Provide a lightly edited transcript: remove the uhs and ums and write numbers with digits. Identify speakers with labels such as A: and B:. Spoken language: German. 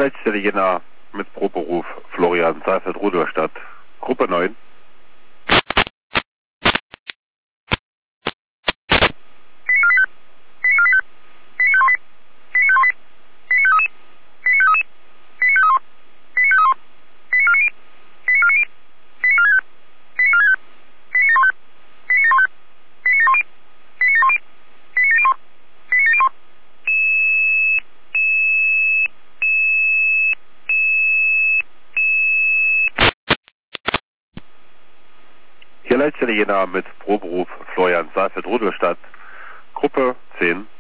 A: Leitstelle Jena mit Proberuf Florian Seifert, Rudolstadt, Gruppe 9. Hier Leitstelle Jena mit Proberuf Florian Seifert, Rudolstadt, Gruppe 10.